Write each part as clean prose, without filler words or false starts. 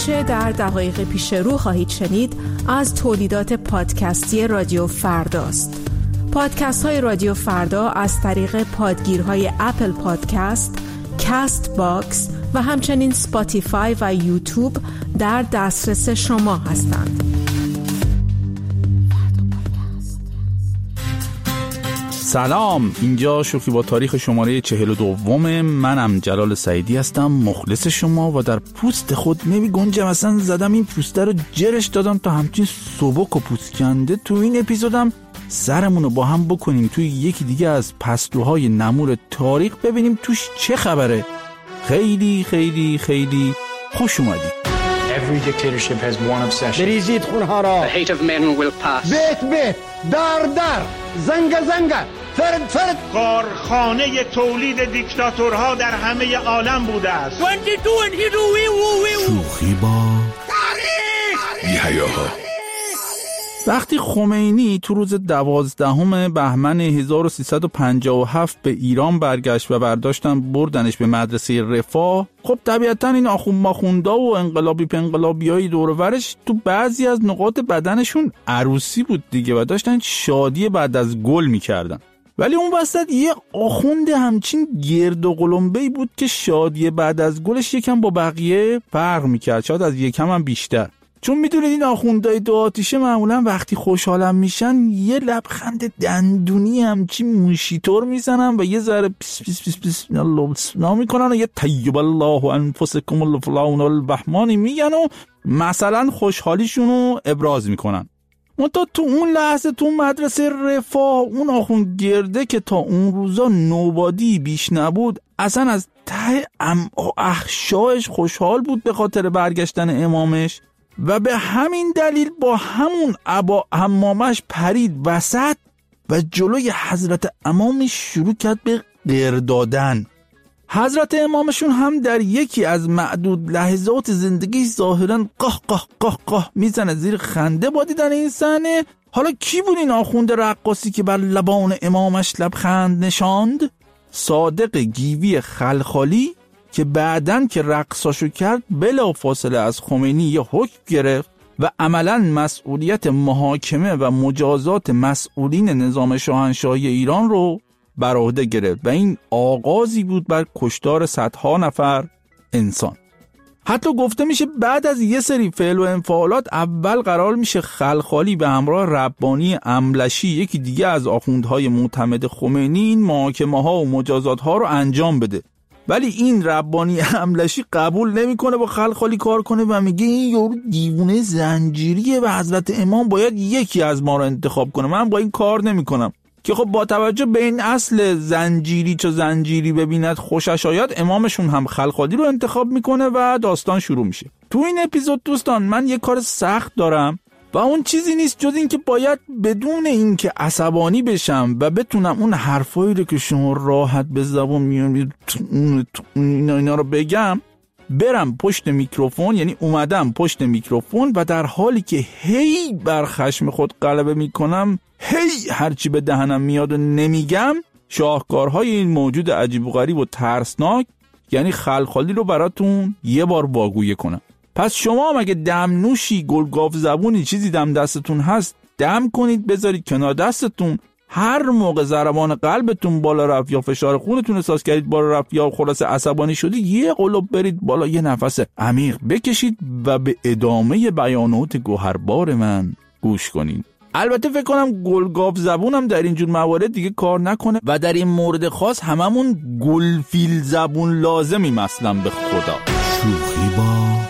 آنچه در دقایق پیش رو خواهید شنید از تولیدات پادکستی رادیو فرداست. پادکست های رادیو فردا از طریق پادگیرهای اپل پادکست، کست باکس و همچنین سپاتیفای و یوتیوب در دسترس شما هستند. سلام، اینجا شوخی با تاریخ شماره 42. منم جلال سعیدی هستم، مخلص شما و در پوست خود نمی گنجم. اصلا زدم این پوسته رو جرش دادم تا همچین سبک و پوست کنده. تو این اپیزودم سرمونو با هم بکنیم توی یکی دیگه از پستوهای نمور تاریخ، ببینیم توش چه خبره. خیلی خیلی خیلی خوش اومدید. Every dictatorship has one obsession. بریزید خونها را. The hate of men will pass. بیت دار زنگ فرد کارخانه تولید دیکتاتورها در همه عالم بوده است. 22 and here شوخی با تاریخ بی‌حیاها. وقتی خمینی تو روز 12 بهمن 1357 به ایران برگشت و برداشتن بردنش به مدرسه رفاه، خب طبیعتا این آخوندا و انقلابیای دور و برش تو بعضی از نقاط بدنشون عروسی بود دیگه و داشتن شادی بعد از گل میکردن. ولی اون وسط یه آخوند همچین گرد و قلمبه‌ای بود که شادی بعد از گلش یکم با بقیه فرق میکرد، شاید از یکم هم بیشتر. چون میدونید این آخوندهای دو آتیشه معمولا وقتی خوشحالم میشن یه لبخند دندونی همچین موشیطور میزنن و یه ذره پیس پیس پیس پیس میکنن و یه طیب الله انفسکم الفلان البحمانی میگن و مثلا خوشحالیشونو ابراز میکنن. منتها تو اون لحظه تو مدرسه رفاه اون آخوند گرده که تا اون روزا نوبادی بیش نبود اصلا از ته احشایش خوشحال بود به خاطر برگشتن امامش و به همین دلیل با همون عبا حمامش پرید وسط و جلوی حضرت امامش شروع کرد به غر دادن. حضرت امامشون هم در یکی از معدود لحظات زندگی ظاهراً قاه میزنه زیر خنده با دیدن این صحنه. حالا کی بود این آخوند رقاصی که بر لبان امامش لبخند نشاند؟ صادق گیوی خلخالی که بعدن که رقصاشو کرد بلا فاصله از خمینی یه حکم گرفت و عملاً مسئولیت محاکمه و مجازات مسئولین نظام شاهنشاهی ایران رو بر عهده گرفت و این آغازی بود بر کشتار صدها نفر انسان. حتی گفته میشه بعد از یه سری فعل و انفعالات اول قرار میشه خلخالی به همراه ربانی املشی یکی دیگه از آخوندهای معتمد خمینی این محاکمه ها و مجازات ها رو انجام بده، ولی این ربانی املشی قبول نمیکنه با خلخالی کار کنه و میگه این یارو دیوونه زنجیریه و حضرت امام باید یکی از ما رو انتخاب کنه، من با این کار نمیکنم. که خب با توجه به این اصل زنجیری چو زنجیری ببیند خوشش آید، امامشون هم خلخالی رو انتخاب میکنه و داستان شروع میشه. تو این اپیزود دوستان من یه کار سخت دارم و اون چیزی نیست جز این که باید بدون این که عصبانی بشم و بتونم اون حرفایی رو که شما راحت به زبان میارید اینا رو بگم، برم پشت میکروفون، یعنی اومدم پشت میکروفون و در حالی که هی بر خشم خود غلبه میکنم، هی هرچی به دهنم میاد و نمیگم، شاهکارهای این موجود عجیب و غریب و ترسناک یعنی خلخالی رو براتون یه بار واگویه کنم. پس شما هم اگه دم نوشی، گلگاف زبونی، چیزی دم دستتون هست دم کنید بذارید کنار دستتون. هر موقع ضربان قلبتون بالا رفت یا فشار خونتون احساس کردید بالا رفت یا خلاصه عصبانی شدید، یه قلوب برید بالا، یه نفس عمیق بکشید و به ادامه بیانات گوهربار من گوش کنید. البته فکر کنم گلگاف زبونم در اینجور موارد دیگه کار نکنه و در این مورد خاص هممون گلفیل زبون لازمیم اصلا به خدا. شوخی با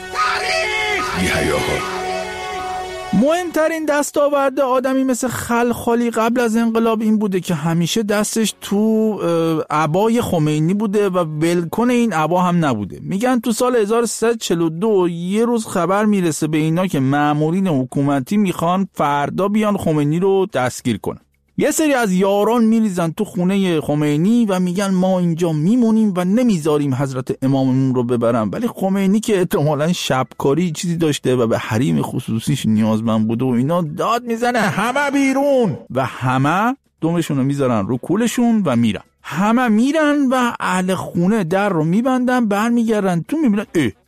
بی‌حیاها. مهمترین دستاورد آدمی مثل خلخالی قبل از انقلاب این بوده که همیشه دستش تو عبای خمینی بوده و ولکن این عبا هم نبوده. میگن تو سال 1342 یه روز خبر میرسه به اینا که مامورین حکومتی میخوان فردا بیان خمینی رو دستگیر کنن. یه سری از یاران میریزن تو خونه خمینی و میگن ما اینجا میمونیم و نمیذاریم حضرت اماممون رو ببرن، ولی خمینی که احتمالاً شبکاری چیزی داشته و به حریم خصوصیش نیازمند بوده و اینا داد میزنه همه بیرون و همه دومشون رو میذارن رو کولشون و میرن. همه میرن و اهل خونه در رو میبندن، برمیگردن تو میبینن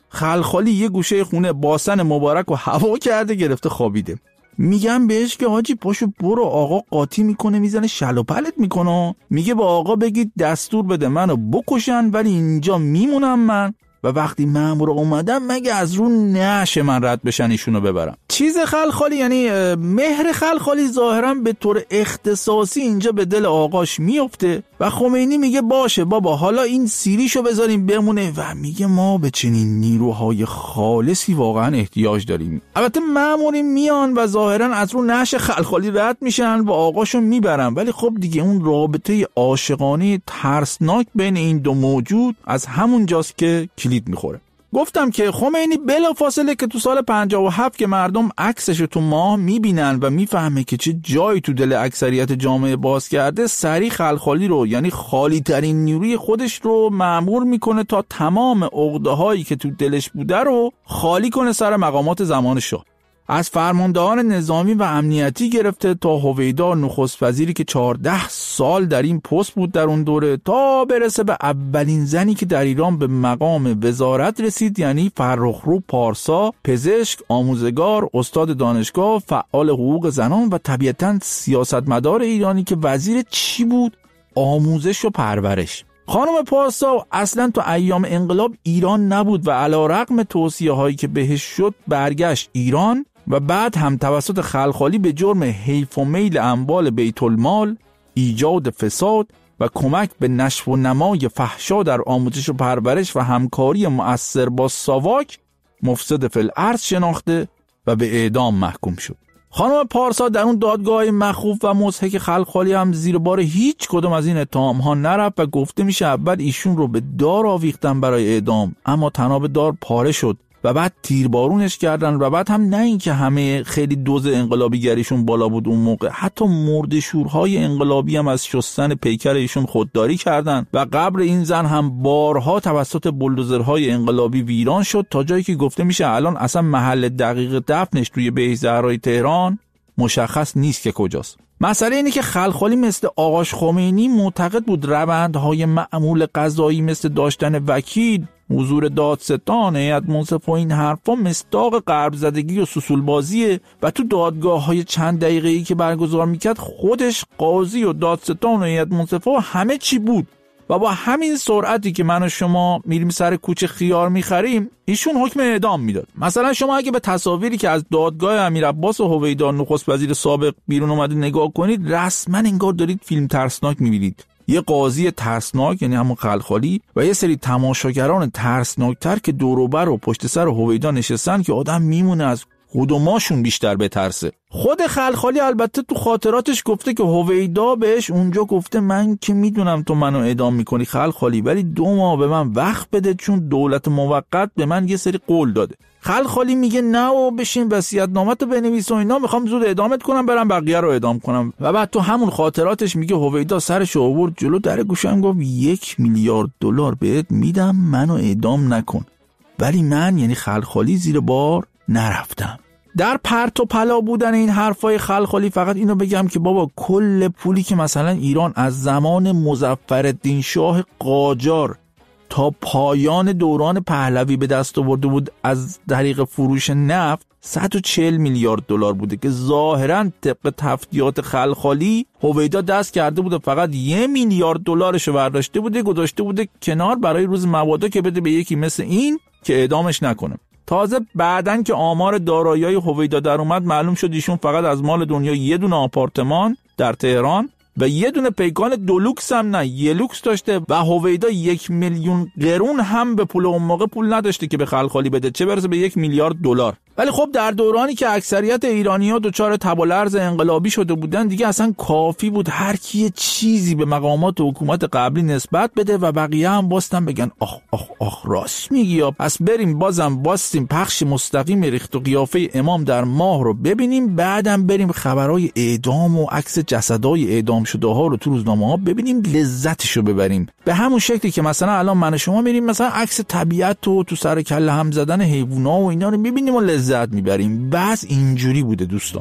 خلخالی یه گوشه خونه باسن مبارک و هوا کرده گرفته خوابیده. میگم بهش که حاجی پاشو برو، آقا قاطی میکنه میزنه شل و پلت میکنه. میگه با آقا بگید دستور بده منو بکشن ولی اینجا میمونم من و وقتی مأمور اومدم مگه از رو نشه من رد بشن ایشونو ببرم. چیز خلخالی یعنی مهر خلخالی ظاهرا به طور اختصاصی اینجا به دل آقاش میفته و خمینی میگه باشه بابا حالا این سیریشو بذاریم بمونه و میگه ما به چنین نیروهای خالصی واقعا احتیاج داریم. البته مأموری میان و ظاهرا از رو نشه خلخالی رد میشن و آقاشو میبرن، ولی خب دیگه اون رابطه عاشقانه ترسناک بین این دو موجود از همون جاست که کلید میخوره. گفتم که خمینی بلافاصله که تو سال 57 که مردم عکسش تو ماه میبینن و میفهمه که چه جایی تو دل اکثریت جامعه باز کرده، سریع خلخالی رو یعنی خالی ترین نیروی خودش رو مأمور میکنه تا تمام عقده هایی که تو دلش بوده رو خالی کنه سر مقامات زمان شاه. از فرماندهان نظامی و امنیتی گرفته تا هویدا نخست وزیری که 14 سال در این پست بود در اون دوره، تا برسه به اولین زنی که در ایران به مقام وزارت رسید، یعنی فرخرو پارسا، پزشک، آموزگار، استاد دانشگاه، فعال حقوق زنان و طبیعتاً سیاستمدار ایرانی که وزیر چی بود؟ آموزش و پرورش. خانم پارسا اصلا تو ایام انقلاب ایران نبود و علیرغم توصیه هایی که بهش شد برگشت ایران و بعد هم توسط خلخالی به جرم حیف و میل اموال بیت المال، ایجاد فساد و کمک به نشو و نمای فحشا در آموزش و پرورش و همکاری مؤثر با ساواک مفسد فی الارض شناخته و به اعدام محکوم شد. خانم پارسا در اون دادگاه مخوف و مضحک خلخالی هم زیر بار هیچ کدوم از این اتهام ها نرفت و گفته میشه اول ایشون رو به دار آویختن برای اعدام، اما تناب دار پاره شد و بعد تیربارونش کردن و بعد هم نه این که همه خیلی دوز انقلابی گریشون بالا بود اون موقع، حتی مرده‌شورهای انقلابی هم از شستن پیکر ایشون خودداری کردن و قبر این زن هم بارها توسط بولدوزرهای انقلابی ویران شد، تا جایی که گفته میشه الان اصلا محل دقیق دفنش توی بیت زهرای تهران مشخص نیست که کجاست. مسئله اینه که خلخالی مثل آقاش خمینی معتقد بود روندهای معمول قضایی مثل داشتن وکیل، حضور دادستان، هیئت منصفه و این حرفا مصداق غرب زدگی و سوسول بازیه و تو دادگاه‌های چند دقیقه‌ای که برگزار میکرد خودش قاضی و دادستان و هیئت منصفه و همه چی بود و با همین سرعتی که من و شما میریم سر کوچه خیار میخریم ایشون حکم اعدام میداد. مثلا شما اگه به تصاویری که از دادگاه امیرعباس و هویدا نخست وزیر سابق بیرون اومده نگاه کنید، رسما انگار دارید فیلم ترسناک میبینید. یه قاضی ترسناک یعنی همون خلخالی و یه سری تماشاگران ترسناکتر که دور و بر و پشت سر هویدا نشستن که آدم میمونه از خودماشون بیشتر بترسه. خود خلخالی البته تو خاطراتش گفته که هویدا بهش اونجا گفته من که میدونم تو منو اعدام میکنی خلخالی، ولی 2 ماه به من وقت بده چون دولت موقت به من یه سری قول داده. خلخالی میگه نه و بشین وصیت‌نامه‌تو بنویس و اینا، میخوام زود اعدامت کنم برم بقیه رو اعدام کنم. و بعد تو همون خاطراتش میگه هویدا سرش آورد جلو در گوشم گفت 1 میلیارد دلار بهت میدم منو اعدام نکن، ولی من یعنی خلخالی زیر بار نرفتم. در پرت و پلا بودن این حرفای خلخالی فقط اینو بگم که بابا کل پولی که مثلا ایران از زمان مظفرالدین شاه قاجار تا پایان دوران پهلوی به دست آورده بود از طریق فروش نفت 140 میلیارد دلار بوده که ظاهراً طبق تفتیات خلخالی هویدا دست کرده بوده فقط 1 میلیارد دلارشو برداشته بوده گذاشته بوده کنار برای روز مبادا که بده به یکی مثل این که اعدامش نکنه. تازه بعدن که آمار دارایی‌های هویدا در اومد معلوم شد ایشون فقط از مال دنیا 1 دونه آپارتمان در تهران و 1 دونه پیکان دولوکس هم نه 1 لوکس داشته و هویدا 1 میلیون قرون هم به پول اون موقع پول نداشته که به خلخالی بده، چه برسه به 1 میلیارد دلار. ولی خب در دورانی که اکثریت ایرانی‌ها دچار تب و لرز انقلابی شده بودن دیگه اصلا کافی بود هر کی چیزی به مقامات حکومت قبلی نسبت بده و بقیه هم باستن بگن آخ راست میگی، پس بریم بازم باستیم پخش مستقیم ریخت و قیافه امام در ماه رو ببینیم، بعدم بریم خبرای اعدام و عکس جسدای اعدام شده ها رو تو روزنامه‌ها ببینیم، لذتشو ببریم. به همون شکلی که مثلا الان من و شما میریم مثلا عکس طبیعت و تو سر کله هم زدن حیونا و اینا رو میبینیم و لذت میبریم. بس اینجوری بوده دوستان.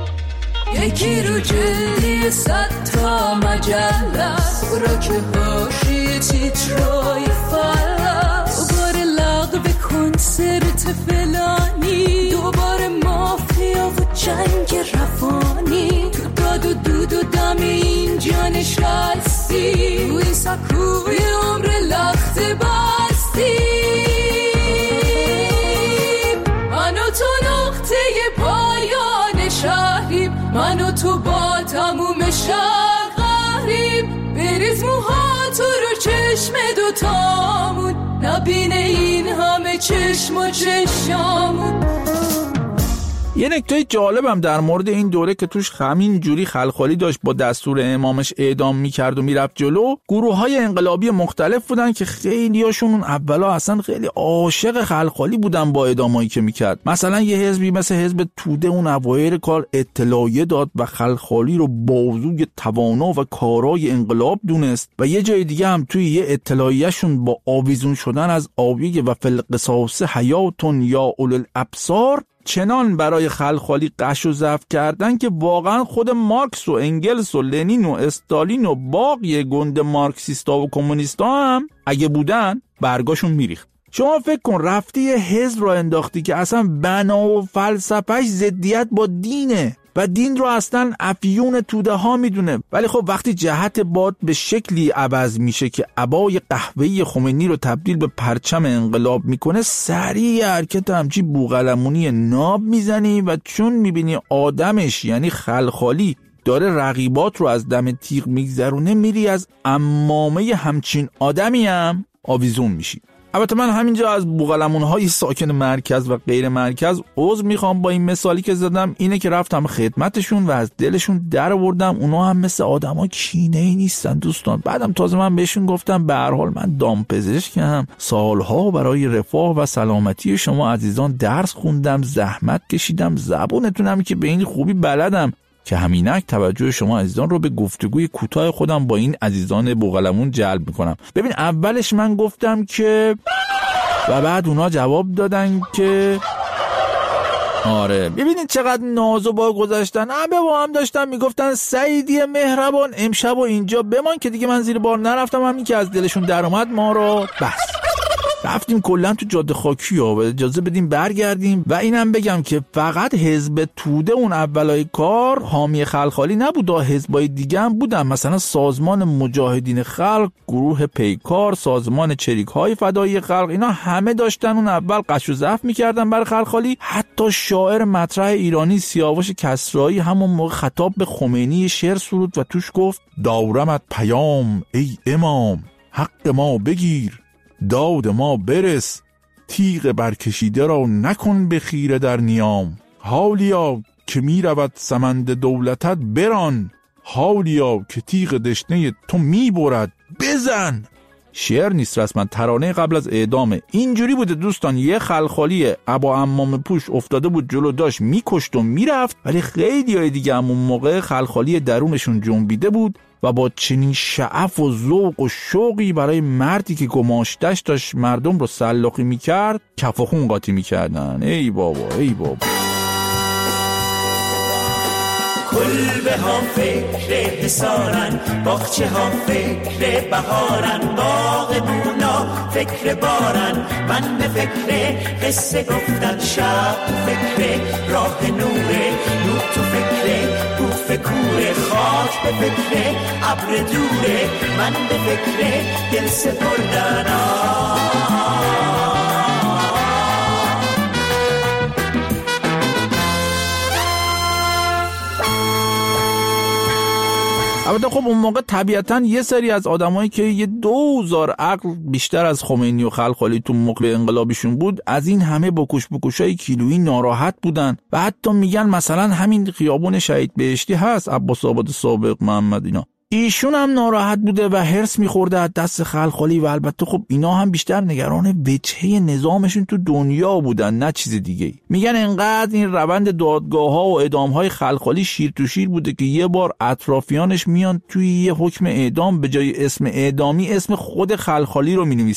یکی رو جلدی 100 تا مجله را که هاشی تیترای فلس بار لغو کن سرت فلانی، دوباره مافیا و جنگ روانی، تو داد و دود و دم اینجا نشستی، تو این سکوی عمر لخت بستی. من و تو نقطه پایان شهریم، من و تو با تموم شهر قهریم، بریز موها تو رو چشم دوتامون، نبینه این همه چشم و چشامون. یه نکته جالبم در مورد این دوره که توش همین جوری خلخالی داشت با دستور امامش اعدام میکرد و میرفت جلو، گروه‌های انقلابی مختلف بودن که خیلیاشون اون اولا اصلا خیلی عاشق خلخالی بودن با اعدامایی که میکرد. مثلا یه حزبی مثل حزب توده اون اوایل کار اطلاعیه داد و خلخالی رو بازوی توانا و کارای انقلاب دونست و یه جای دیگه هم توی یه اطلاعیه‌شون با آویزون شدن از آیه و فلقصاص حیاتون یا اولوالابصار چنان برای خلخالی قش و ضعف کردن که واقعا خود مارکس و انگلس و لنین و استالین و باقی گند مارکسیستا و کمونیستا هم اگه بودن برگاشون میریخت. شما فکر کن رفتی یه حزب رو انداختی که اصلا بنا و فلسفهش ضدیت با دینه و دین رو اصلا افیون توده ها میدونه، ولی خب وقتی جهت باد به شکلی عوض میشه که عبای قهوه‌ای خمینی رو تبدیل به پرچم انقلاب میکنه، سریع حرکت همچی بوقلمونی ناب میزنی و چون میبینی آدمش یعنی خلخالی داره رقیبات رو از دم تیغ میگذرونه، میری از امامه همچین آدمی هم آویزون میشی. البته من همینجا از بوقلمون‌های ساکن مرکز و غیر مرکز عذر میخوام با این مثالی که زدم، اینه که رفتم خدمتشون و از دلشون در آوردم اونا هم مثل آدما کینه‌ای نیستن دوستان. بعدم تازه من بهشون گفتم به هر حال من دامپزشکم، سالها برای رفاه و سلامتی شما عزیزان درس خوندم، زحمت کشیدم، زبونتونم که به این خوبی بلدم که همینک توجه شما عزیزان رو به گفتگوی کوتاه خودم با این عزیزان بوقلمون جلب میکنم. ببین اولش من گفتم که و بعد اونا جواب دادن که آره. ببینید چقدر نازو با گذاشتن، همه با هم داشتن میگفتن سعیدی مهربان امشب و اینجا بمان که دیگه من زیر بار نرفتم، همین که از دلشون در اومد ما رو بس رفتیم کلن تو جاده خاکی ها و اجازه بدیم برگردیم. و اینم بگم که فقط حزب توده اون اولای کار حامی خلخالی نبود، حزبای دیگه هم بودن، مثلا سازمان مجاهدین خلق، گروه پیکار، سازمان چریک های فدایی خلق، اینا همه داشتن اون اول قش و ضعف میکردن برای خلخالی. حتی شاعر مطرح ایرانی سیاوش کسرایی همون موقع خطاب به خمینی شعر سرود و توش گفت دارمت پیام ای امام، حق ما بگیر داد ما برس، تیغ برکشیده را نکن به خیره در نیام، حالیا که می رود سمند دولتت بران، حالیا که تیغ دشنه تو می برد بزن. شعر نیست رسما، ترانه قبل از اعدامه. اینجوری بوده دوستان، یه خلخالی ابا عمام پوش افتاده بود جلو، داشت میکشت و میرفت، ولی خیلی های دیگه همون موقع خلخالی درونشون جنبیده بود و با چنین شعف و ذوق و شوقی برای مردی که گماشتش داشت مردم رو سلاخی میکرد کف و خون قاطی میکردن. ای بابا ای بابا. کلبه ها فکر حسارن، باغچه ها فکر بهارن، باغ مونا فکر بارن، من به فکر قصه گفتن، شب تو فکر راه نوره، نور تو فکر بوف کوره، خاک به فکر ابر دوره، من به فکر دل سپردن. البته خب اون موقع طبیعتاً یه سری از آدمایی که یه 2000 عقل بیشتر از خمینی و خلخالی تو موقع انقلابیشون بود، از این همه بکشای کیلویی ناراحت بودن و حتی میگن مثلا همین خیابون شهید بهشتی هست، عباس آباد سابق، محمد، اینا ایشون هم ناراحت بوده و هرس میخورده از دست خلخالی و البته خب اینا هم بیشتر نگران وجهه نظامشون تو دنیا بودن نه چیز دیگه. میگن انقدر این روند دادگاه ها و اعدام های خلخالی شیر تو شیر بوده که یه بار اطرافیانش میان توی یه حکم اعدام به جای اسم اعدامی اسم خود خلخالی رو مینویسن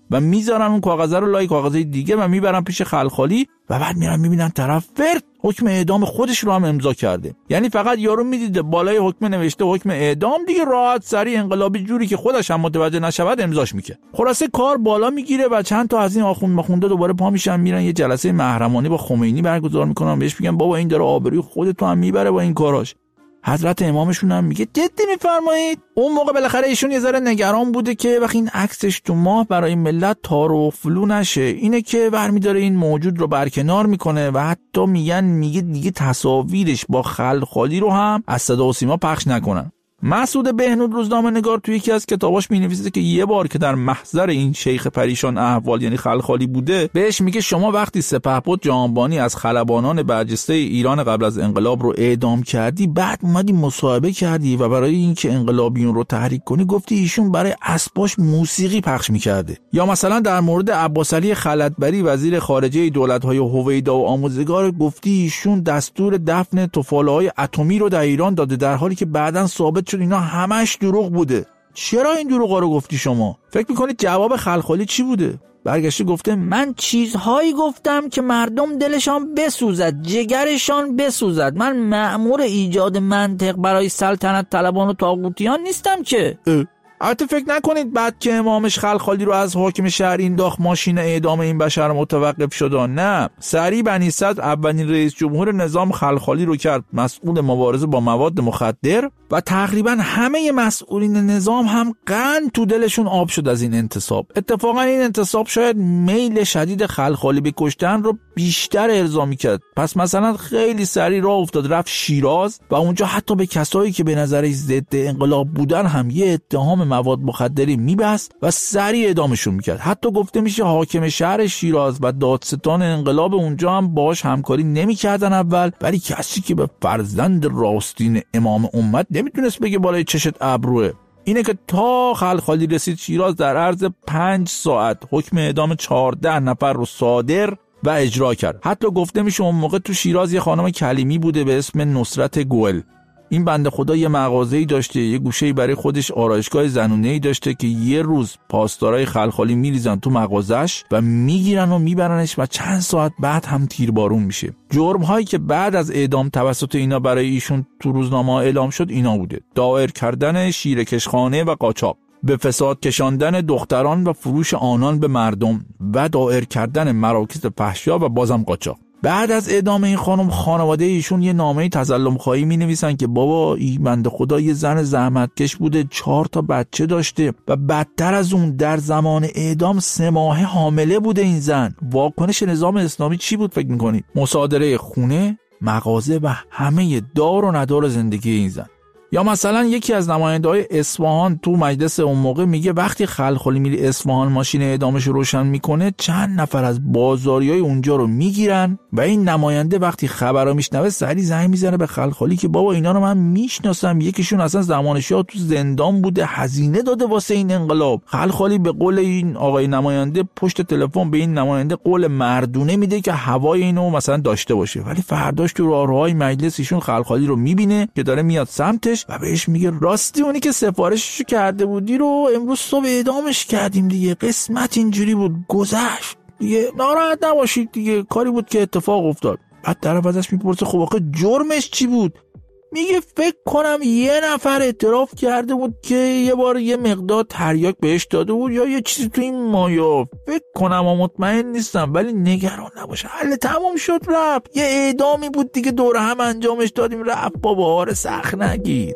و میذارن اون کاغذ رو لای کاغذ دیگه و میبرن پیش خلخالی و بعد میرن میبینن طرف فرد حکم اعدام خودش رو هم امضا کرده. یعنی فقط یارو میدیده بالای حکم نوشته حکم اعدام دیگه، راحت سری انقلابی جوری که خودش هم متوجه نشود امضاش میکنه. خلاصه کار بالا میگیره و چند تا از این آخونده دوباره پا میشن میرن یه جلسه محرمانه با خمینی برگزار میکنن، بهش میگن بابا این داره آبروی خودت هم میبره با این کاراش. حضرت امامشون هم میگه جدی میفرمایید؟ اون موقع بالاخره ایشون یه ذره نگران بوده که وقتی این عکسش تو ماه برای ملت تار و فلو نشه، اینه که برمیداره این موجود رو برکنار میکنه و حتی میگه دیگه تصاویرش با خلخالی رو هم از صدا و سیما پخش نکنن. مسعود بهنود روزنامه‌نگار توی یکی از کتاباش می‌نویسه که یه بار که در محضر این شیخ پریشان احوال یعنی خلخالی بوده، بهش میگه شما وقتی سپهبد جهانبانی از خلبانان برجسته ایران قبل از انقلاب رو اعدام کردی، بعد اومدی مصاحبه کردی و برای اینکه انقلابیون رو تحریک کنی گفتی ایشون برای اسباش موسیقی پخش می‌کرده. یا مثلا در مورد عباس علی خلعتبری وزیر خارجه دولت‌های هویدا و آموزگار گفتی ایشون دستور دفن طفاله‌های اتمی رو در ایران داده، در حالی که بعداً ثابت شد اینا همش دروغ بوده. چرا این دروغا رو گفتی شما؟ فکر میکنید جواب خلخالی چی بوده؟ برگشته گفته من چیزهایی گفتم که مردم دلشان بسوزد، جگرشان بسوزد. من مأمور ایجاد منطق برای سلطنت طلبان و طاغوتیان نیستم که. البته فکر نکنید بعد که امامش خلخالی رو از حاکم شهر انداخت ماشین اعدام این بشر متوقف شد. نه، سریع بنی صدر اولین رئیس جمهور نظام خلخالی رو کرد مسئول مبارزه با مواد مخدر و تقریبا همه مسئولین نظام هم قند تو دلشون آب شد از این انتصاب. اتفاقا این انتصاب شاید میل شدید خلخالی به کشتن رو بیشتر ارضا می‌کرد. پس مثلا خیلی سریع راه افتاد رفت شیراز و اونجا حتی به کسایی که به نظرش ضد انقلاب بودن هم یه اتهام مواد مخدری میبست و سریع اعدامشون میکرد. حتی گفته میشه حاکم شهر شیراز و دادستان انقلاب اونجا هم باش همکاری نمیکردن اول، ولی کسی که به فرزند راستین امام امت نمیتونست بگه بالای چشت ابروه. اینه که تا خلخالی رسید شیراز در عرض 5 ساعت حکم اعدام 14 نفر رو صادر و اجرا کرد. حتی گفته میشه اون موقع تو شیراز یه خانم کلیمی بوده به اسم نصرت گل. این بنده خدا یه مغازه‌ای داشته، یه گوشه‌ای برای خودش آرایشگاه زنونه‌ای داشته که یه روز پاسدارای خلخالی میریزن تو مغازش و میگیرن و میبرنش و چند ساعت بعد هم تیربارون میشه. جرم‌هایی که بعد از اعدام توسط اینا برای ایشون تو روزنامه اعلام شد اینا بوده: دایر کردن شیرکشخانه و قاچاق، به فساد کشاندن دختران و فروش آنان به مردم و دایر کردن مراکز فحشا و بازم قاچاق. بعد از اعدام این خانم خانواده ایشون یه نامه تظلم خواهی می نویسن که بابا این بنده خدا یه زن زحمتکش بوده، 4 تا بچه داشته و بدتر از اون در زمان اعدام 3 ماهه حامله بوده این زن. واکنش نظام اسلامی چی بود فکر میکنید؟ مصادره خونه، مغازه و همه دار و ندار زندگی این زن. یا مثلا یکی از نماینده‌های اصفهان تو مجلس اون موقع میگه وقتی خلخالی میری اصفهان ماشین اعدامش رو روشن میکنه چند نفر از بازاریای اونجا رو میگیرن و این نماینده وقتی خبرو میشنوه سری زنگ میزنه به خلخالی که بابا اینا رو من میشناسم، یکیشون اصلا زمان شاه تو زندان بوده، هزینه داده واسه این انقلاب. خلخالی به قول این آقای نماینده پشت تلفن به این نماینده قول مردونه میده که هوای اینو مثلا داشته باشه، ولی فرداش تو راهروهای مجلس ایشون خلخالی رو میبینه که داره میاد سمتش و بهش میگه راستی اونی که سفارششو کرده بودی رو امروز صبح اعدامش کردیم دیگه، قسمت اینجوری بود گذشت دیگه، ناراحت نباشید دیگه، کاری بود که اتفاق افتاد. بعد طرف ازش میپرسه خب آخه جرمش چی بود؟ میگه فکر کنم یه نفر اعتراف کرده بود که یه بار یه مقدار تریاک بهش داده بود یا یه چیزی تو این مایا، فکر کنم و مطمئن نیستم، ولی نگران نباشه حل تمام شد رفت، یه اعدامی بود دیگه دور هم انجامش دادیم رفت بابا، آره سخت نگیر.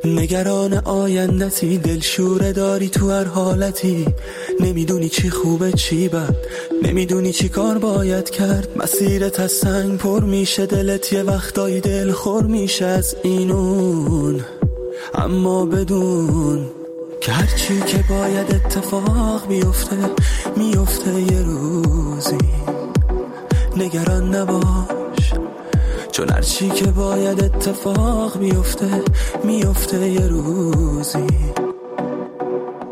نگران آیندتی دلشوره داری تو هر حالتی، نمیدونی چی خوبه چی بد، نمیدونی چی کار باید کرد، مسیرت از سنگ پر میشه، دلت یه وقتایی دل خور میشه از اینون، اما بدون که هرچی که باید اتفاق میفته میفته یه روزی، نگران نباش چون هرچی که باید اتفاق میفته میفته یه روزی.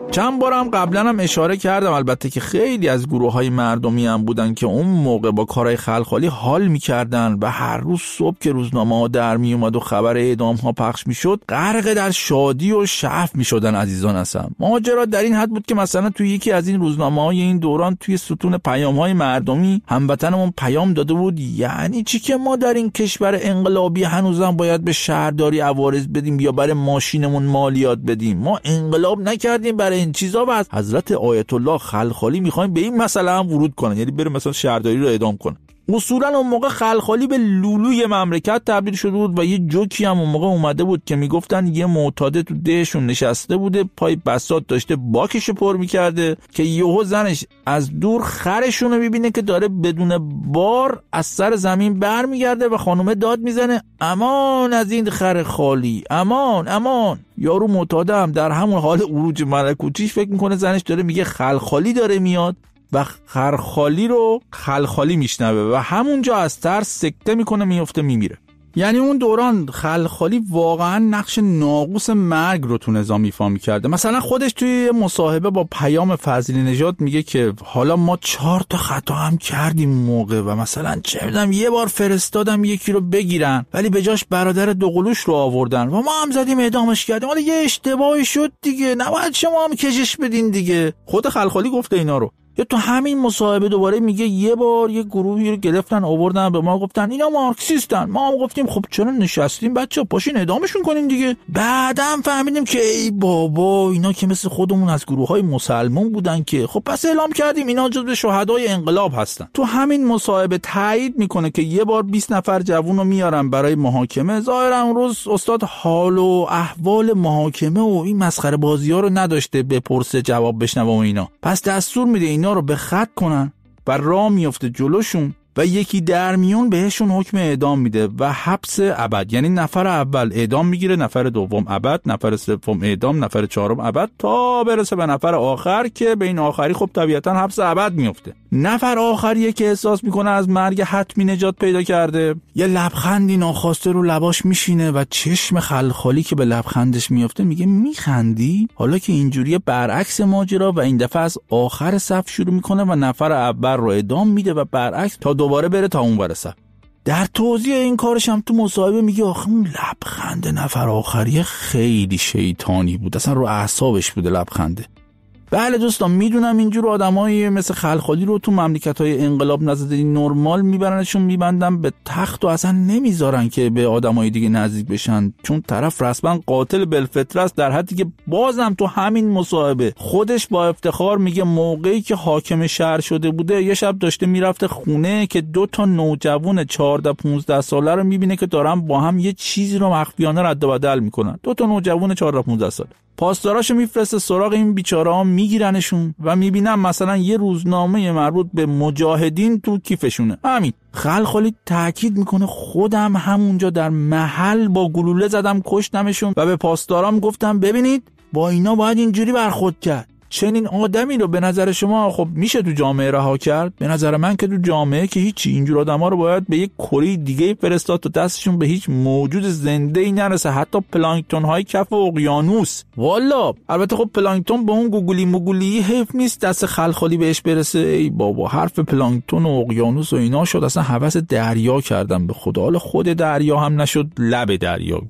چند بارم قبلا هم اشاره کردم البته که خیلی از گروه‌های مردمی هم بودن که اون موقع با کارهای خلخالی حال می‌کردن و هر روز صبح که روزنامه‌ها در میومد و خبر اعدام‌ها پخش می‌شد غرق در شادی و شعف می‌شدن عزیزان هستم. ماجرا در این حد بود که مثلا توی یکی از این روزنامه‌های این دوران توی ستون پیام‌های مردمی هموطنمون پیام داده بود یعنی چی که ما در این کشور انقلابی هنوزم باید به شهرداری عوارض بدیم یا برای ماشینمون مالیات بدیم؟ ما انقلاب نکردیم برای این چیزا و از حضرت آیت الله خلخالی میخوایم به این مسئله هم ورود کنن، یعنی بره مثلا شهرداری رو اعدام کنن. اصولا اون موقع خلخالی به لولوی مملکت تبدیل شده بود و یه جوکی هم اون موقع اومده بود که میگفتن یه معتاده تو دهشون نشسته بوده پای بساط داشته باکش پر میکرده که یهو زنش از دور خرشونو میبینه که داره بدون بار از سر زمین برمیگرده و خانومه داد میزنه امان از این خر خالی، امان امان. یارو معتاده هم در همون حال عروج ملکوتیش فکر میکنه زنش داره میگه خلخالی داره میاد و خرخالی رو خلخالی میشنوه و همونجا از ترس سکته میکنه میفته میمیره. یعنی اون دوران خلخالی واقعا نقش ناقوس مرگ رو تو نظام ایفا میکرده. مثلا خودش توی مصاحبه با پیام فضلی نژاد میگه که حالا ما 4 تا خطا هم کردیم موقع و مثلا چه میدونم یه بار فرستادم یکی رو بگیرن ولی به جاش برادر دوقلوش رو آوردن و ما هم زدیم اعدامش کردیم، حالا یه اشتباهی شد دیگه، نباید شما هم کشش بدین دیگه. خود خلخالی گفته اینا رو. یا تو همین مصاحبه دوباره میگه یه بار یه گروهی رو گرفتن آوردن به ما گفتن اینا مارکسیستن، ما هم گفتیم خب چرا نشستیم بچا پاشین اعدامشون کنیم دیگه. بعدم فهمیدیم که ای بابا اینا که مثل خودمون از گروه‌های مسلمان بودن که خب پس اعلام کردیم اینا جزو شهدای انقلاب هستن. تو همین مصاحبه تایید میکنه که یه بار 20 نفر جوون رو میارن برای محاکمه. ظاهرا اون روز استاد حال و احوال محاکمه و این مسخره بازی‌ها رو نداشته بپرسه جواب بشنوه و اینا، پس دستور میده اینا رو به خط کنن و راه میفته جلوشون و یکی در میون بهشون حکم اعدام میده و حبس ابد. یعنی نفر اول اعدام میگیره، نفر دوم ابد، نفر سوم اعدام، نفر چهارم ابد تا برسه به نفر آخر که به این آخری خب طبیعتا حبس ابد میفته. نفر آخریه که احساس میکنه از مرگ حتمی نجات پیدا کرده، یه لبخندی ناخواسته رو لباش میشینه و چشم خلخالی که به لبخندش میفته میگه میخندی؟ حالا که اینجوریه برعکس ماجرا و این دفعه از آخر صف شروع میکنه و نفر اول رو اعدام میده و برعکس تا دوباره بره تا اون برسه. در توضیح این کارش هم تو مصاحبه میگه آخه اون لبخند نفر آخریه خیلی شیطانی بود، اصلا رو اعصابش بوده لبخنده. بله دوستان میدونم اینجور آدمایی مثل خلخالی رو تو مملکت‌های انقلاب نزدی نرمال میبرنشون میبندن به تخت و اصلا نمیذارن که به آدمای دیگه نزدیک بشن، چون طرف رسما قاتل بالفطره است، در حدی که بازم تو همین مصاحبه خودش با افتخار میگه موقعی که حاکم شهر شده بوده یه شب داشته میرفته خونه که 2 تا نوجوان 14-15 ساله رو میبینه که دارن با هم یه چیزی رو مخفیانه رد و بدل میکنن. 2 تا نوجوان 14-15 ساله. پاسداراشو میفرسته سراغ این بیچاره‌ها، میگیرنشون و میبینم مثلا یه روزنامه مربوط به مجاهدین تو کیفشونه. همین. خلخالی تاکید میکنه خودم همونجا در محل با گلوله زدم کشتمشون و به پاسدارام گفتم ببینید با اینا باید اینجوری برخورد کرد. چنین آدمی رو به نظر شما خب میشه تو جامعه رها کرد؟ به نظر من که تو جامعه که هیچی، اینجور آدما رو باید به یک کره دیگه فرستاد تا دستشون به هیچ موجود زنده‌ای نرسه، حتی پلانکتون های کف اقیانوس. والا البته خب پلانکتون با اون گوگلی مگولی حیف نیست دست خلخالی بهش برسه. ای بابا حرف پلانکتون و اقیانوس و اینا شد اصلا هوس دریا کردم به خدا. حالا خود دریا هم نشد لب دریا،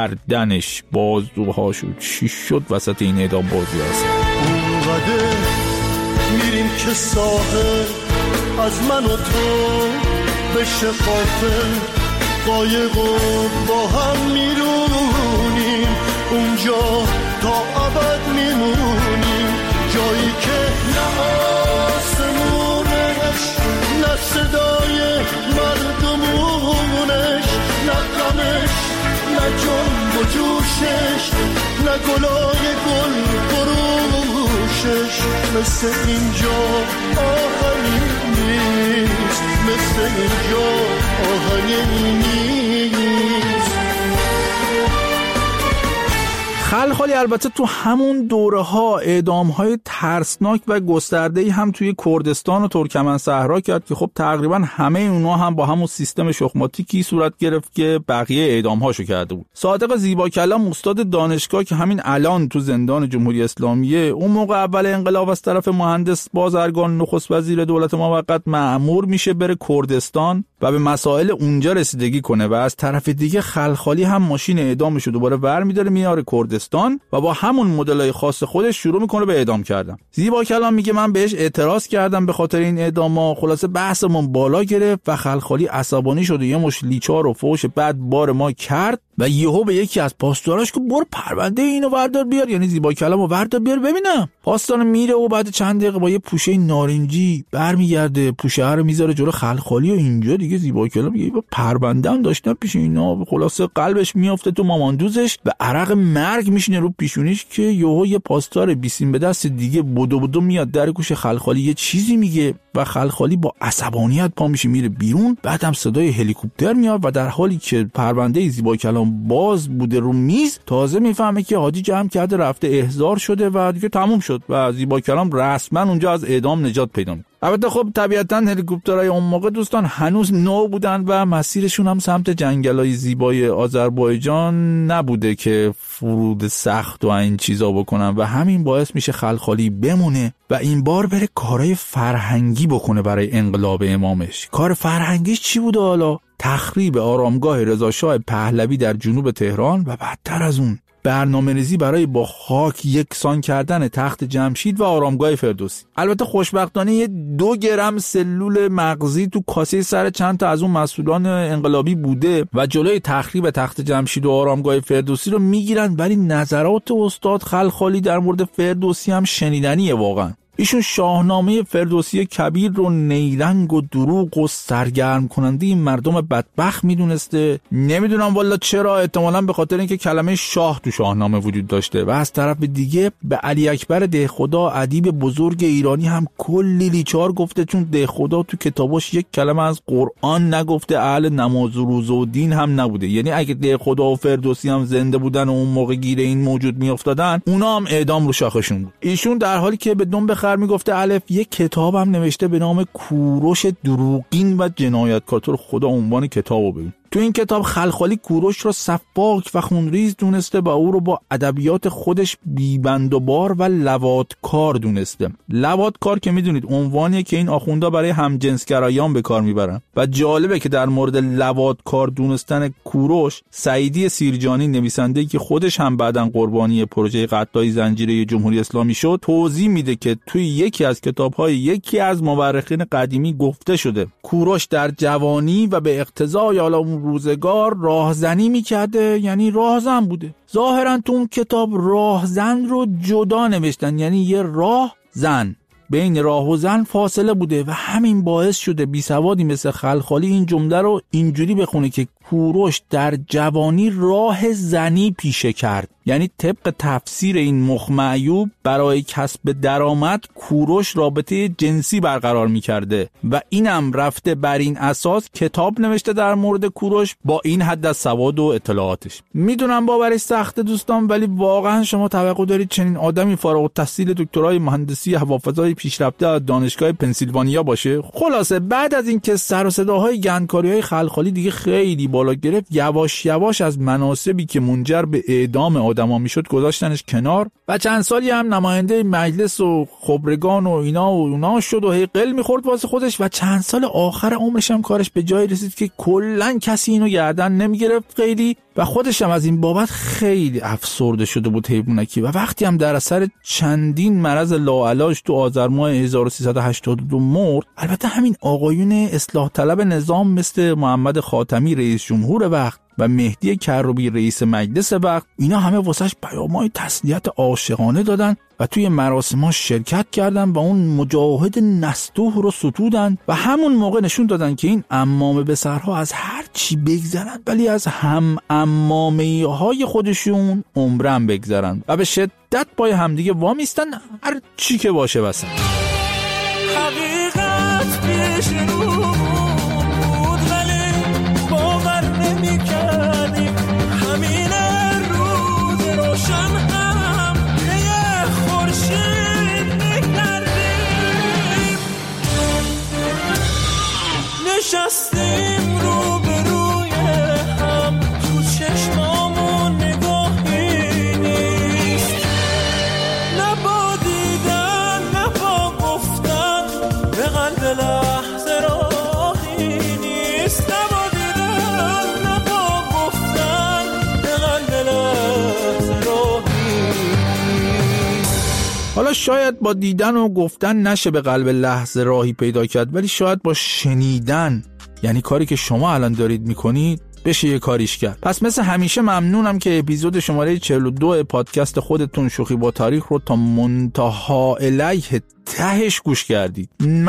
گردنش، بازوهاش چی شد وسط این اعدام بازی هست. میریم که ساحل از من و تو بشه قافل، قایق و با هم میرونیم اونجا تا ابد میمونیم، جایی که نه آسمونش نه صدای مردمونش نه غمش نه جنب و جوشش نه گلای گل فروشش، مثل اینجا آهنی نیست، مثل اینجا آهنی نیست. خلخالی البته تو همون دوره ها اعدام های ترسناک و گسترده‌ای هم توی کردستان و ترکمن صحرا کرد که خب تقریبا همه اونها هم با همون سیستم شخماتیکی صورت گرفت که بقیه اعدام هاشو کرده بود. صادق زیباکلام استاد دانشگاه که همین الان تو زندان جمهوری اسلامیه، اون موقع اول انقلاب از طرف مهندس بازرگان نخست وزیر دولت موقت مأمور میشه بره کردستان و به مسائل اونجا رسیدگی کنه و از طرف دیگه خلخالی هم ماشین اعدامشو دوباره برمی‌داره میاره کردستان و با همون مدلای خاص خودش شروع میکنه به اعدام کردن. زیباکلام میگه من بهش اعتراض کردم به خاطر این اعداما، خلاصه بحثمون بالا گرفت و خلخالی عصبانی شد و یه مش لیچار و فوش بعد بار ما کرد و یهو به یکی از پاسداراش که برو پرونده اینو وردار بیار، یعنی زیباکلامو وردار بیار ببینم. پاسدار میره و بعد چند دقیقه با یه پوشه نارنجی برمیگرده، پوشه رو میذاره جلو خلخالی و اینجا دیگه زیباکلام میگه پرونده هم داشتم پیش اینا. خلاصه قلبش میافته تو ماماندوزش و عرق مرگ میشینه رو پیشونیش که یهو یه پاسدار بیسیم به دست دیگه بدو میاد در گوش خلخالی یه چیزی میگه و خلخالی با عصبانیت پا میشه میره بیرون. بعدم صدای هلیکوپتر میاد و در حالی که پرونده زیباکلام باز بوده رو میز تازه میفهمه که هادی جمع کرده رفته احضار شده و دیگه تموم شد و زیباکلام رسما اونجا از اعدام نجات پیدا میکنه. البته خب طبیعتاً هلیکوپترهای اون موقع دوستان هنوز نو بودن و مسیرشون هم سمت جنگل‌های زیبای آذربایجان نبوده که فرود سخت و این چیزا بکنن و همین باعث میشه خلخالی بمونه و این بار بره کارهای فرهنگی بکنه برای انقلاب امامش. کار فرهنگیش چی بوده حالا؟ تخریب آرامگاه رضاشاه پهلوی در جنوب تهران و بدتر از اون برنامه‌ریزی برای با خاک یکسان کردن تخت جمشید و آرامگاه فردوسی. البته خوشبختانه یه 2 گرم سلول مغزی تو کاسه سر چند تا از اون مسئولان انقلابی بوده و جلوی تخریب تخت جمشید و آرامگاه فردوسی رو میگیرن، ولی نظرات استاد خلخالی در مورد فردوسی هم شنیدنیه واقعا. ایشون شاهنامه فردوسی کبیر رو نیرنگ و دروغ و سرگرم کننده این مردم بدبخت میدونسته. نمیدونم والا چرا، احتمالاً به خاطر اینکه کلمه شاه تو شاهنامه وجود داشته. و از طرف دیگه به علی اکبر دهخدا ادیب بزرگ ایرانی هم کلی لیچار گفته، چون دهخدا تو کتاباش یک کلمه از قرآن نگفته، اهل نماز و روزه و دین هم نبوده. یعنی اگه دهخدا و فردوسی هم زنده بودن و اون موقع گیر این موجود میافتادن، اونا هم اعدام رو شاخشون بود. ایشون در حالی که به دنب میگفته الف یک کتاب هم نوشته به نام کوروش دروغین و جنایتکار. تو خدا عنوان کتابو ببین. تو این کتاب خلخالی کوروش رو سفاک و خونریز دونسته و او رو با ادبیات خودش بیبند و بار و لواطکار دونسته. لواطکار که میدونید عنوانیه که این آخوندا برای همجنسگرایان به کار میبرن و جالبه که در مورد لواطکار دونستن کوروش سعیدی سیرجانی نویسنده‌ای که خودش هم بعداً قربانی پروژه قطعی زنجیره جمهوری اسلامی شد توضیح میده که توی یکی از کتاب‌های یکی از مورخین قدیمی گفته شده کوروش در جوانی و به اقتضای روزگار راهزنی میکرده، یعنی راهزن بوده. ظاهرا تو اون کتاب راهزن رو جدا نوشتن، یعنی یه راه زن، بین راه و زن فاصله بوده و همین باعث شده بیسوادی مثل خلخالی این جمله رو اینجوری بخونه که کوروش در جوانی راه زنی پیشه کرد. یعنی طبق تفسیر این مخمعیوب برای کسب درآمد کوروش رابطه جنسی برقرار می‌کرده و اینم رفته بر این اساس کتاب نوشته در مورد کوروش با این حد از سواد و اطلاعاتش. میدونم باورش سخته دوستان، ولی واقعا شما توقع دارید چنین آدمی فارغ التحصیل دکترای مهندسی هوافضای پیشرفته از دانشگاه پنسیلوانیا باشه؟ خلاصه بعد از اینکه سر و صداهای گندکاری‌های خلخالی دیگه خیلی بالا گرفت، یواش یواش از مناصبی که منجر به اعدام آدما میشد گذاشتنش کنار و چند سالی هم نماینده مجلس و خبرگان و اینا و اونا شد و هی قل میخورد واسه خودش و چند سال آخر عمرش هم کارش به جایی رسید که کلا کسی اینو گردن نمیگرفت خیلی و خودش هم از این بابت خیلی افسرده شده بود حیوانکی و وقتی هم در اثر چندین مرض لاعلاج تو آذر ماه 1382 مرد. البته همین آقایون اصلاح طلب نظام مثل محمد خاتمی رئیس جمهور وقت و مهدی کروبی رئیس مجلس وقت، اینا همه واسش پیام‌های تسلیت عاشقانه دادن و توی مراسم‌ها شرکت کردن و اون مجاهد نستوه رو ستودن و همون موقع نشون دادن که این عمامه به سرها از هر چی بگذرن ولی از هم عمامه‌های خودشون عمرن بگذرن و به شدت پای همدیگه وامیستن هر چی که باشه واسه. حقیقت پیش رو بود ولی باور نمی کردیم همین روز روشن حالا شاید با دیدن و گفتن نشه به قلب لحظه راهی پیدا کرد، ولی شاید با شنیدن، یعنی کاری که شما الان دارید میکنید، بشه یه کاریش کرد. پس مثل همیشه ممنونم که اپیزود شماره 42 پادکست خودتون شوخی با تاریخ رو تا منتها الیه تهش گوش کردید.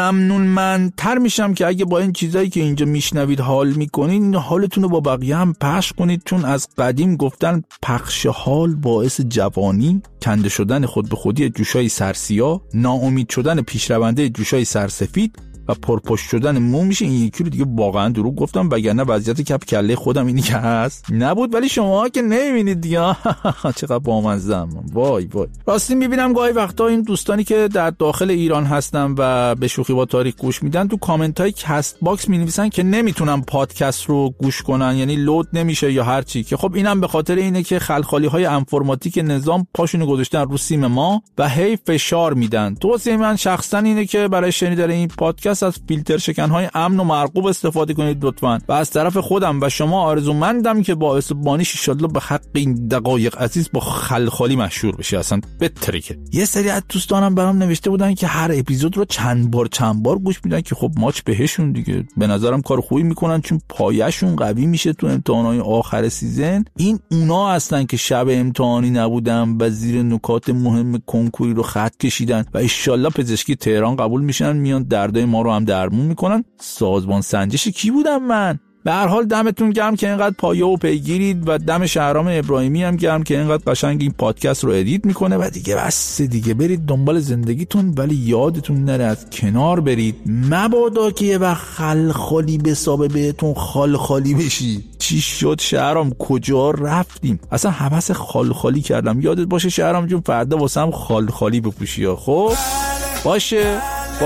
ممنونمندتر میشم که اگه با این چیزایی که اینجا میشنوید حال میکنید، این حالتون رو با بقیه هم پخش کنید، چون از قدیم گفتن پخش حال باعث جوانی، کنده شدن خود به خودی جوشای سرسیاه، ناامید شدن پیشرونده جوشای سرسفید و پرپشت شدن مو میشه. این یکی رو دیگه واقعا دروغ گفتم، وگرنه وضعیت کف کله خودم اینی که هست نبود، ولی شماها که نمیبینید دیگه. چقدر بامزه‌ام. وای وای. راستی میبینم گاهی وقتا این دوستانی که در داخل ایران هستن و به شوخی با تاریخ گوش میدن، تو کامنت های کست باکس مینویسن که نمیتونن پادکست رو گوش کنن، یعنی لود نمیشه یا هر چی. که خب اینم به خاطر اینه که خلخالی های انفرماتیک نظام پاشونو گذاشتن رو سیم ما و هی فشار میدن. توصیه من شخصا اینه که برای شنیدن این پادکست از فیلتر شکن‌های امن و مرغوب استفاده کنید لطفاً. و از طرف خودم و شما آرزومندم که باعث بانیش ان شاءالله به حق این دقایق عزیز با خلخالی مشهور بشه. اصلا بترکه. یه سری از دوستانم برام نوشته بودن که هر اپیزود رو چند بار گوش میدن، که خب ماچ بهشون دیگه. به نظرم کار خوبی میکنن، چون پایه‌شون قوی میشه تو امتحانات آخر سیزن. این اونا هستن که شب امتحانی نبودن و زیر نکات مهم کنکوری رو خط کشیدن و ان شاءالله پزشکی تهران قبول میشن، میان دردای ما رو هم درمون میکنن. سازمان سنجش کی بودم من؟ به هر حال دمتون گرم که اینقدر پایه و پیگیرید و دم شهرام ابراهیمی هم گرم که اینقدر قشنگ این پادکست رو ادیت میکنه. و دیگه بس دیگه، برید دنبال زندگیتون، ولی یادتون نره از کنار برید، مبادا که یه وقت خلخالی بسابه بهتون خالخالی بشی. چی شد شهرام؟ کجا رفتیم؟ اصلا حوس خالخالی کردم. یادت باشه شهرام جون، فردا واسم خالخالی بپوشی ها. خب باشه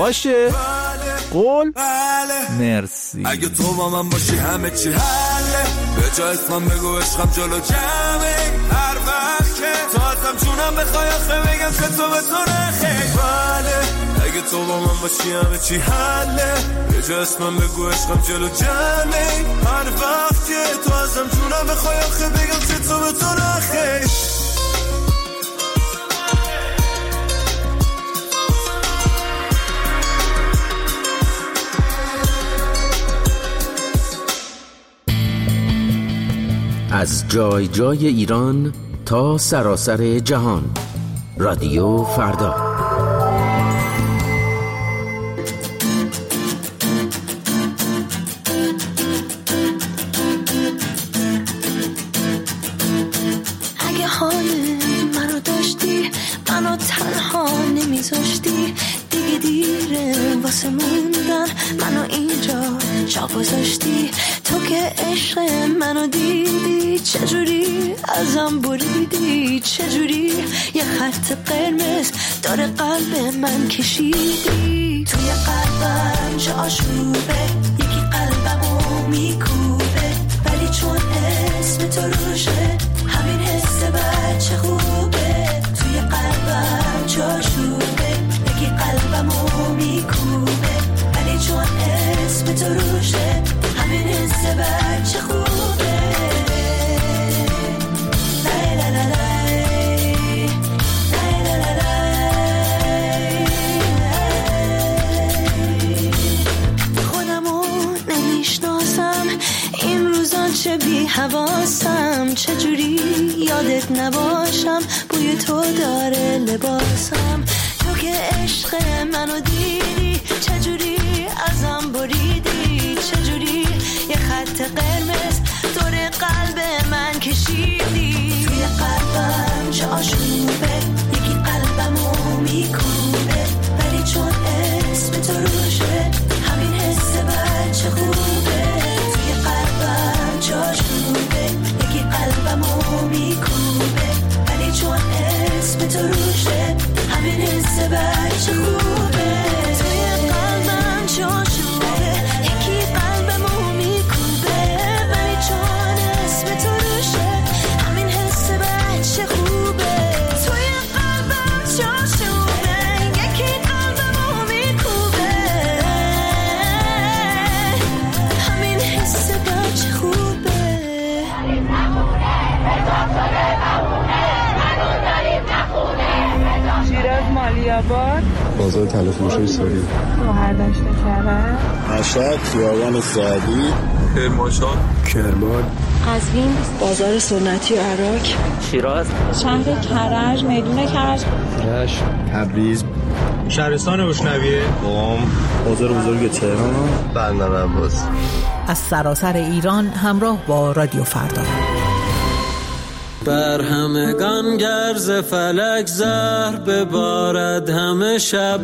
قول. مرسی. اگه تو با من باشی همه چی حله، به جای اسمم بگو عشقم جلو جمعه. هر وقت که تو ازم جونم بخوای آخه بگم که تو به تو نخیر. بله اگه تو با من باشی همه چی حله، به جای اسمم بگو عشقم جلو جمعه. هر وقت که تو ازم جونم بخوای آخه بگم که تو به تو نخیر. از جای جای ایران تا سراسر جهان، رادیو فردا. اگه حال منو داشتی، منو تنها نمیذاشتی، دیگه دیره واسه موندن، منو اینجا جا گذاشتی. تو که عشق منو دیدی، چجوری ازم بریدی، چجوری یه خط قرمز داره قلب من کشیدی. توی قلبم چه آشوبه، یکی قلبمو میکوبه، ولی چون اسم تو روشه همین حس بچه خوبه. توی قلبم چه آشوبه، یکی قلبمو میکوبه، ولی چون اسم تو روشه همین حس بچه خوبه. خودمو نمیشناسم این روزا، چه بی حواسم، چجوری یادت نباشم، بوی تو داره لباسم. تو که عشق منو دیدی، چجوری ازم بریدی، چجوری یه خط قرمز دور قلب من کشیدی. توی قلبم چه آشوبه، یکی قلبمو میکوبه، ولی چون اسم تو روشه همین حس بچه خوبه. توی قلبم چه آشوبه، یکی قلبمو میکوبه، ولی چون اسم تو روشه همین حس بچه خوبه. توی قلبم چه آشوبه، یکی قلبمو میکوبه، ولی چون اسم تو روشه همین حس بچه خوبه. جلال‌آباد، بازار تلفروشی سوری، مهردشت کرج، مشهد، خیابان سعدی، کرمانشاه، کرمان، قزوین، بازار سنتی و عراق، شیراز، شهر کرج، میدون کرج، رشت، تبریز، شهرستان بوشنویه، قم، بازار بزرگ تهران، بندر عباس. از سراسر ایران همراه با رادیو فردا. بر همگان گرز فلک زهر ببارد همه شب،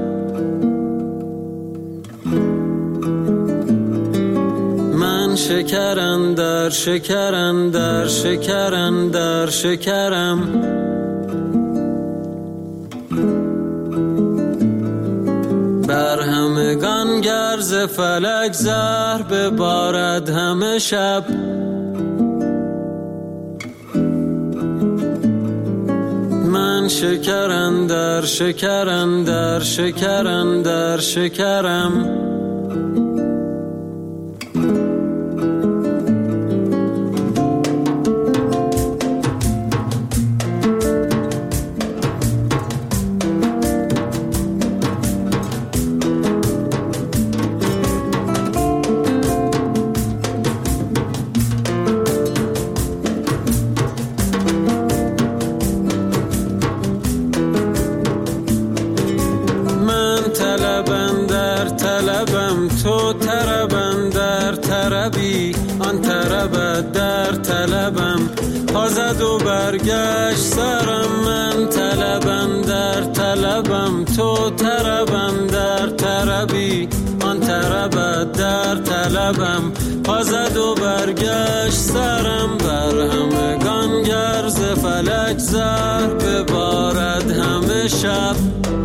من شکرندر شکرندر شکرندر شکرم، بر همگان گرز فلک زهر ببارد همه شب، من شکرندر شکرندر شکرندر شکرم، تو طربم در طربی، آن طربت در طلبم، پازد و برگشت سرم، من طلبم در طلبم، تو طربم در طربی، آن طربت در طلبم، پازد و برگشت سرم، بر همگان گرز فلک زهر ببارد همه شب،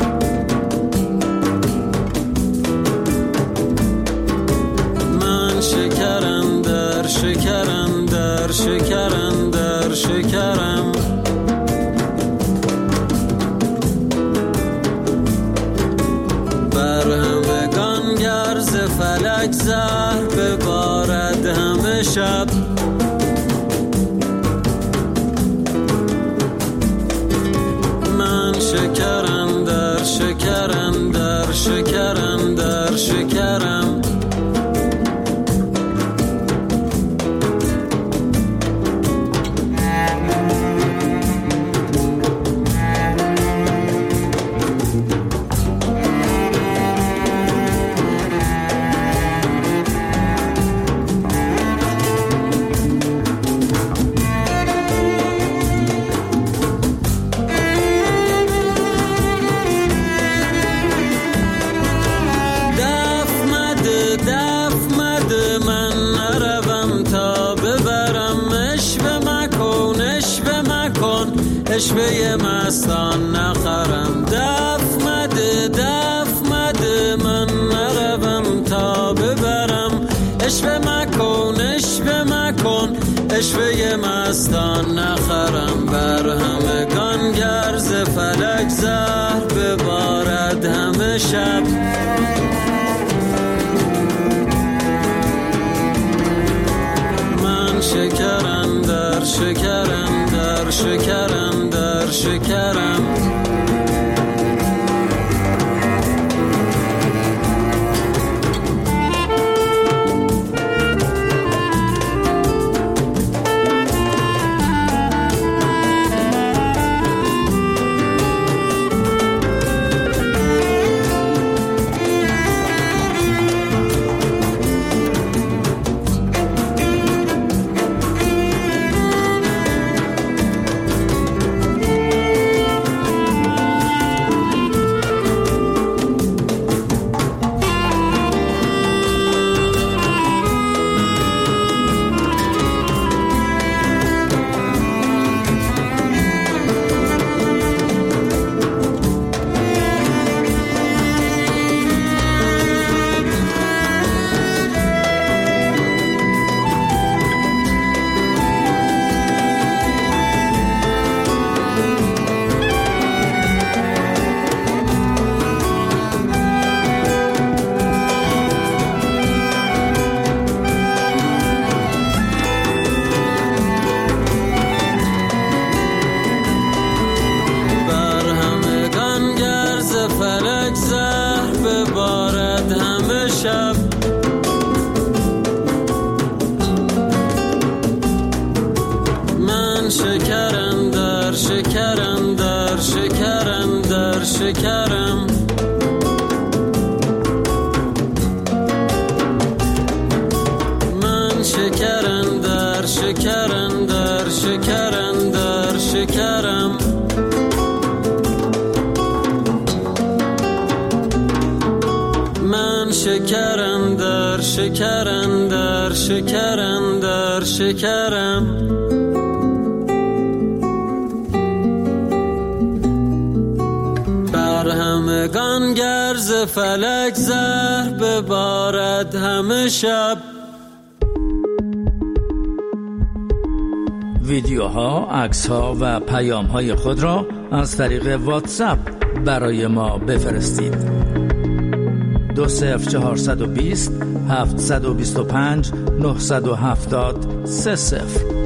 شکرندر شکرندر شکرندر شکرم، بر همگان گرز فلک زهر ببارد همه شب، من شکرندر شکرندر شکرندر شکرم، اشوه مستان نخرم، دف مده من نروم تا ببرم، اشوه مکن اشوه مستان نخرم، بر همگان گرز فلک زهر ببارد همه شب، من شکرندر شکرندر شکرندر شکرم، شکرم در شکرم در شکرم من شکرم در شکرم در شکرم در شکرم من شکرم در شکرم در شکرم در شکرم بر همگان گرز فلک زهر ببارد همه شب. ویدیوها، عکس‌ها و پیام‌های خود را از طریق واتساپ برای ما بفرستید. 20420 725 970 30.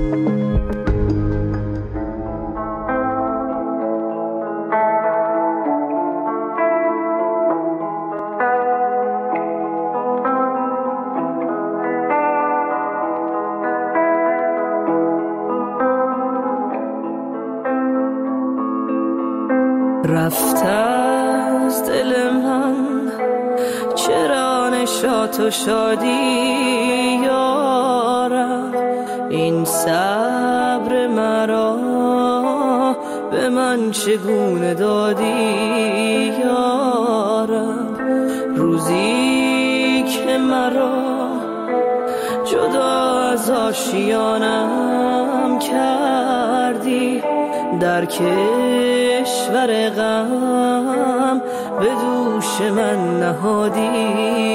رفت از دل من چرا نشاط و شادی یارم، این صبر مرا به من چگونه دادی یارم، روزی که مرا جدا از آشیانم کردی، در کشور غم به دوش من نهادی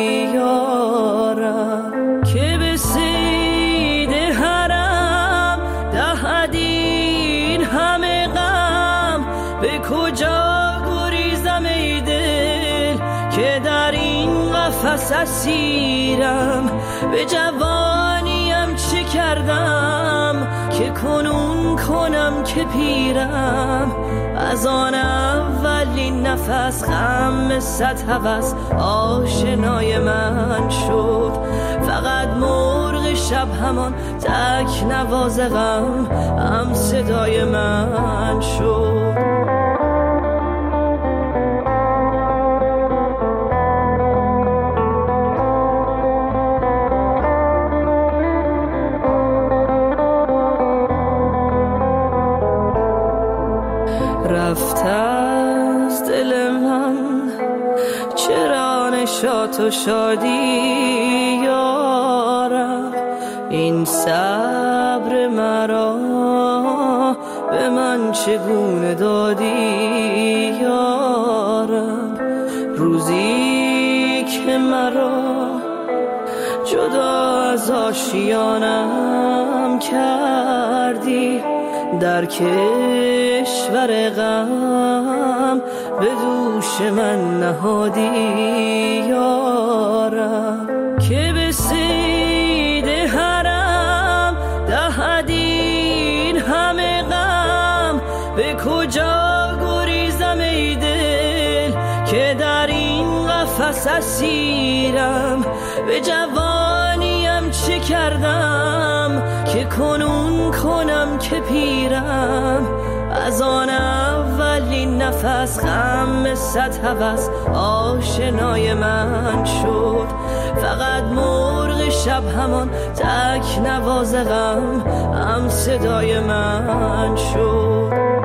یارم، که به صید حرم دهدین همه غم، به کجا گریزم ای دل که در این قفس اسیرم، به جوانیم چه کردم که کنون کنم که پیرم، از آن اولین نفس غم صد هوس آشنای من شد، فقط مرغ شب همان تک نواز غم هم صدای من شد. رفت از دل من چرا نشاط و شادی یارم، این صبر مرا به من چگونه دادی یارم، روزی که مرا جدا از آشیانم کردی، در کشور غم به دوش من نهادی یارم، که به صید حرم دهدین همه غم، به کجا گریزم ای دل که در این قفس اسیرم، به جوانیم چه کردم که کنون کنم که پیرم، از آن اولین نفس غم صد هوس آشنای من شد، فقط مرغ شب همان تک نواز غم هم صدای من شد.